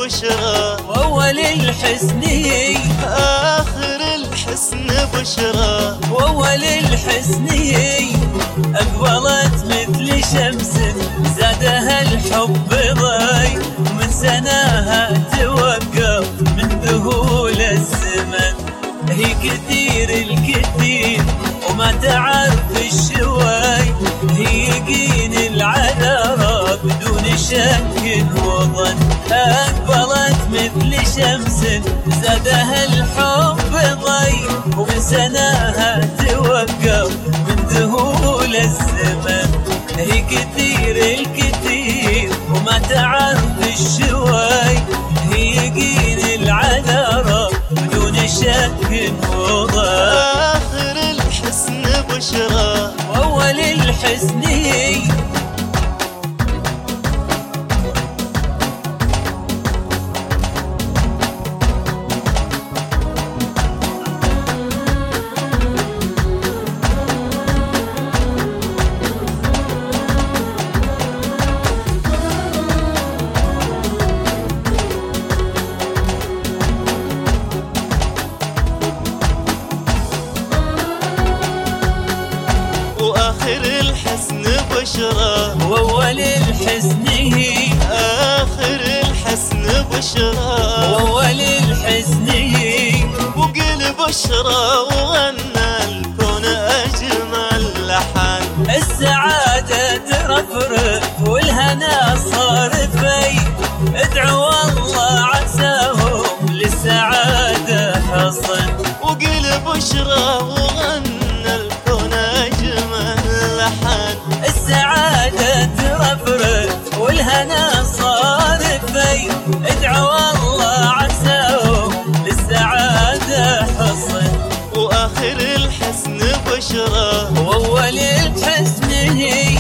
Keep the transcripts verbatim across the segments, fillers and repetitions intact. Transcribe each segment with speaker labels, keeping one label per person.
Speaker 1: بشرى،
Speaker 2: وأول الحسن هي
Speaker 1: آخر الحسن بشرى،
Speaker 2: وأول الحسن هي أقبلت مثل شمس زادها الحب ضي، ومن سناها توقف من ذهول الزمن. هي كثير الكثير وما تعرف الشوي، هي يقين العذارى بدون شك وظن. أقبلت مثل شمس زادها الحب ضي، ومن سناها توقف من ذهول الزمن. هي كثير الكثير وما تعرف الشوي، هي يقين العذارى بدون شك وظن.
Speaker 1: آخر الحسن بشرى،
Speaker 2: وأول الحسن هي
Speaker 1: وآخر الحسن بشرى،
Speaker 2: وأول الحسن هي
Speaker 1: آخر الحسن بشرى،
Speaker 2: وأول الحسن هي
Speaker 1: وقل بشرى وغنى الكون أجمل لحن.
Speaker 2: السعادة ترفرف والهنا صار في، ادعوا الله عساهم للسعادة حصن.
Speaker 1: وقل بشرى وغنى الكون أجمل لحن.
Speaker 2: السعادة ترفرف والهنا صار في، ادعوا الله عساهم للسعادة حصن.
Speaker 1: وآخر الحسن بشرى،
Speaker 2: وأول الحسن هي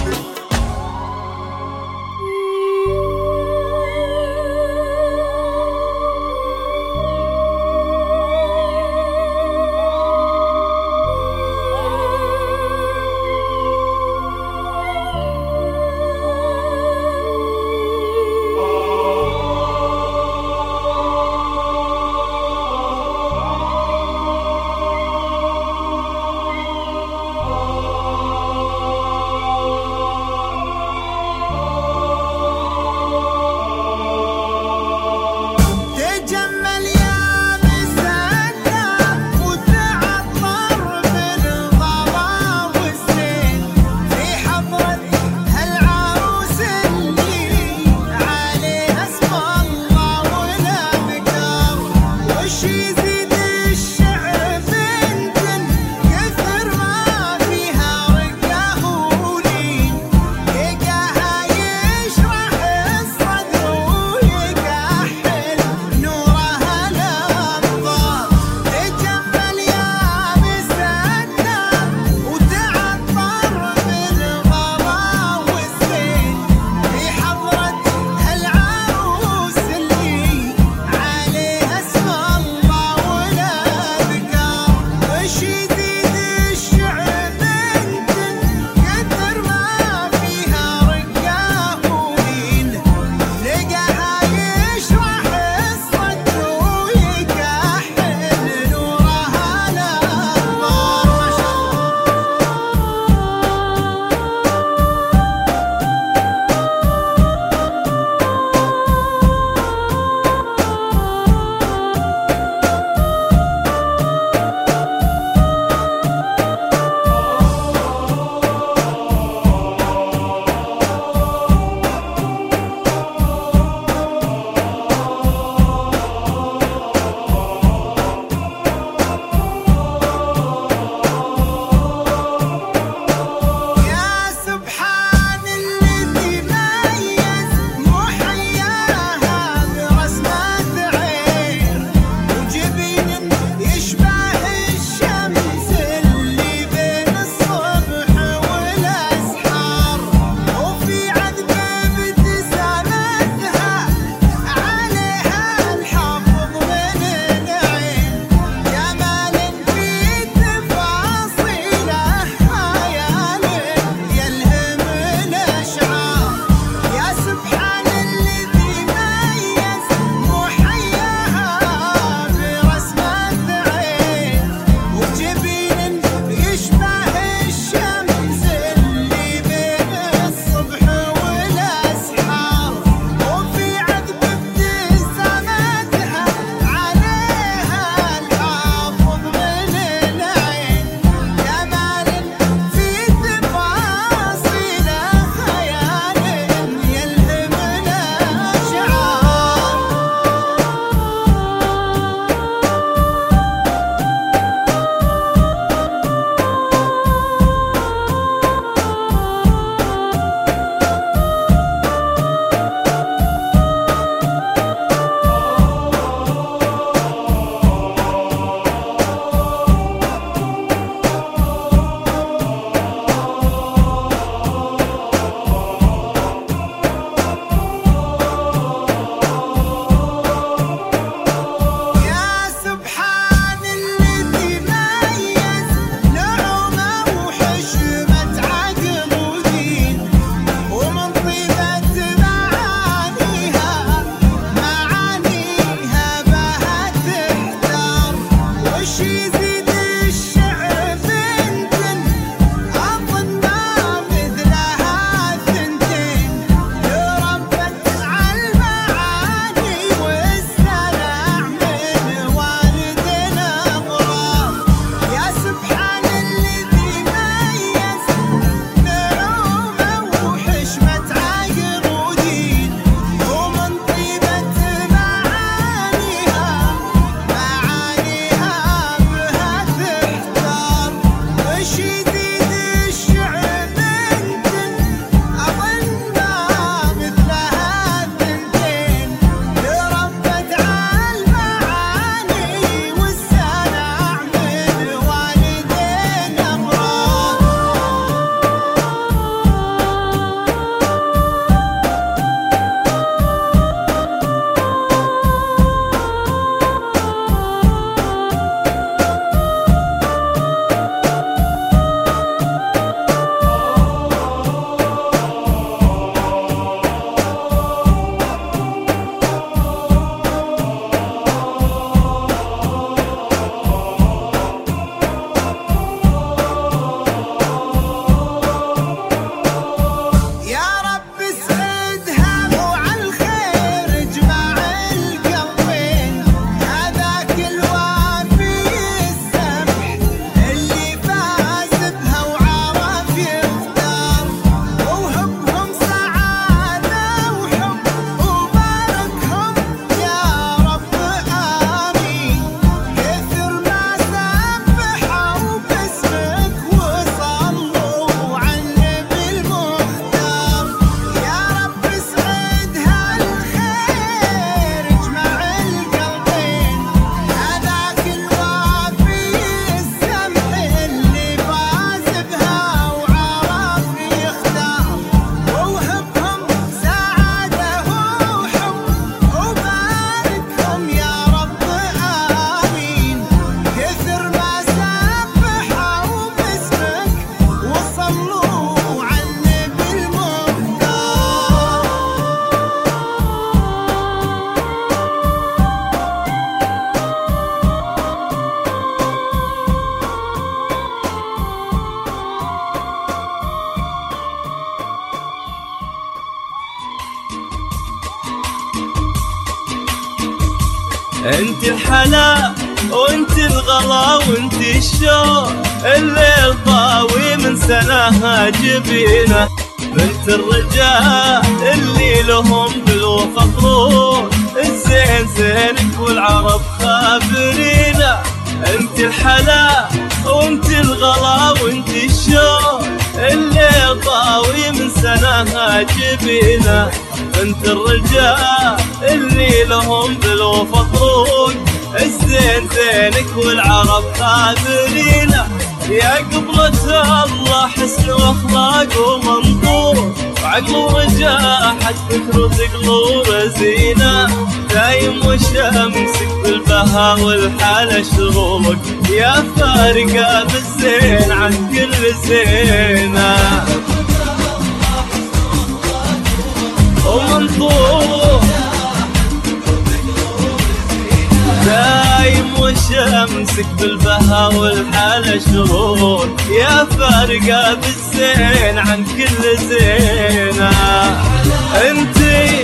Speaker 1: انت الحلا وانت الغلا وانت الشوق، الليل طاوي من سناها جبينه، بنت الرجال اللي لهم بالوفا طرود، الزين زينك والعرب خابرينه. انت الحلا وانت الغلا وانت الشوق، الليل طاوي من سناها جبينه، بنت الرجال اللي لهم بالوفا طرود، الزين زينك والعرب خابرينه. يا قبلة الله حسن واخلاق ومنظور، وعقل ورجاحة فكر وثقل ورزينه، دايم وشمسك بالبها والحالة شروق، يا فارقة بالزين عن كل زينه ومنظور، دايم وشمسك بالبها والحالة شرور، يا فارقة بالزين عن كل زينة. انتي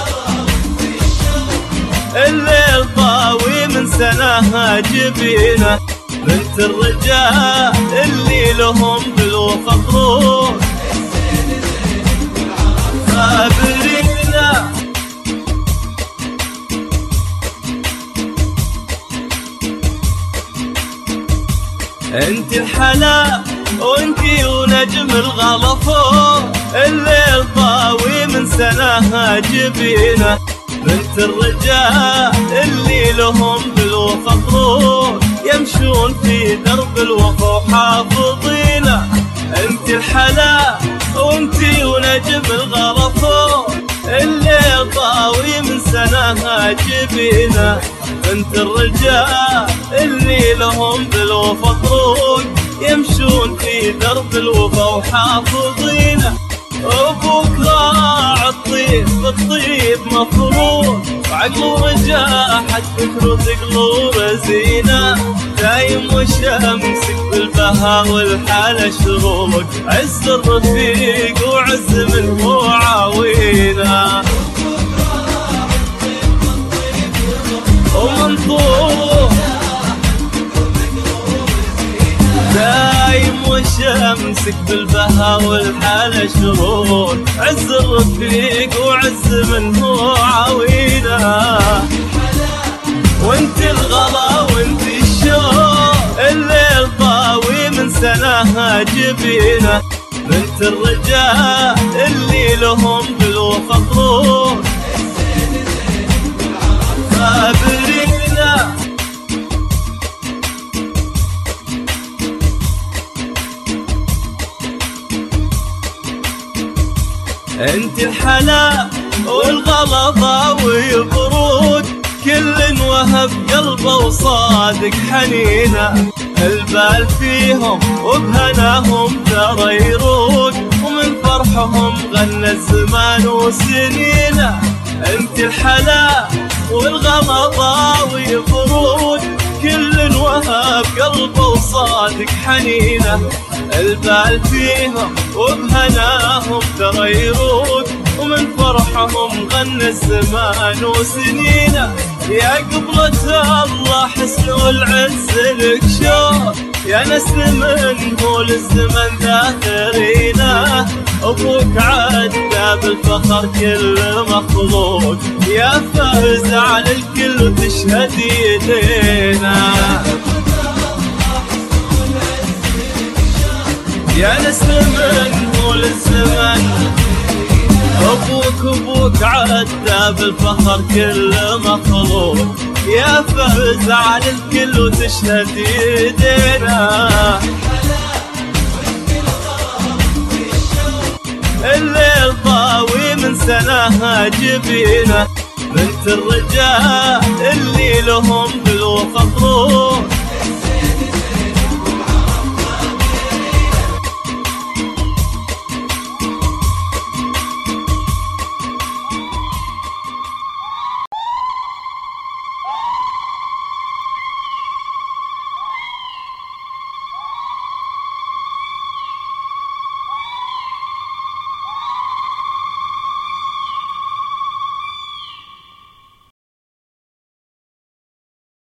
Speaker 1: الليل طاوي من سناها جبينة، بنت الرجال اللي لهم بالوفا طرود، خابرينه. انت الحلا وانتي ونجم الغلا فوق، الليل طاوي من سناها جبينه، بنت الرجال اللي لهم بالوفا طرود، يمشون في درب الوفا وحافظينه. انت الحلا وانتي ونجم الغلا فوق، الليل طاوي من سناها جبينه، بنت الرجال اللي لهم بالوفا طرود، يمشون في درب الوفا وحافظينه. ابوك راعى الطيب بالطيب مفروض، وعقل ورجاحة فكر وثقل ورزينه، دايم وشمسك بالبها والحالة شروق، عز الرفيق وعز من معاوينه ومنظور، دايم وشمسك بالبها والحالة شرور، عز الرفيق وعز من معاوينه. وانت الغلا وانت الشوق، الليل طاوي من سناها جبينه، بنت الرجال اللي لهم بالوفا طرود، خابرينه. انت الحلا والغلا ضاوي برود، كل وهب قلبه وصادق حنينه، البال فيهم وبهناهم ترى يروق، ومن فرحهم غنى الزمان وسنينه. انت الحلا والغلا ضاوي برود، كل وهب قلبه وصادق حنينه، البال فيهم وبهناهم ترى يروق، ومن فرحهم غنى الزمان وسنينه. يا قبلة الله حسن والعز لك شوق، يا نسل من هو للزمن ذاكرينه، ابوك عدى بالفخر كل مخلوق، يا فارز على الكل تشهد يدينا. يا نسل من هو للزمن، ابوك ابوك عدى بالفخر كل مخلوق، يا فارز على الكل وتشهد يدينا. الليل طاوي من سناها جبينه، بنت الرجال اللي لهم بالوفا طرود،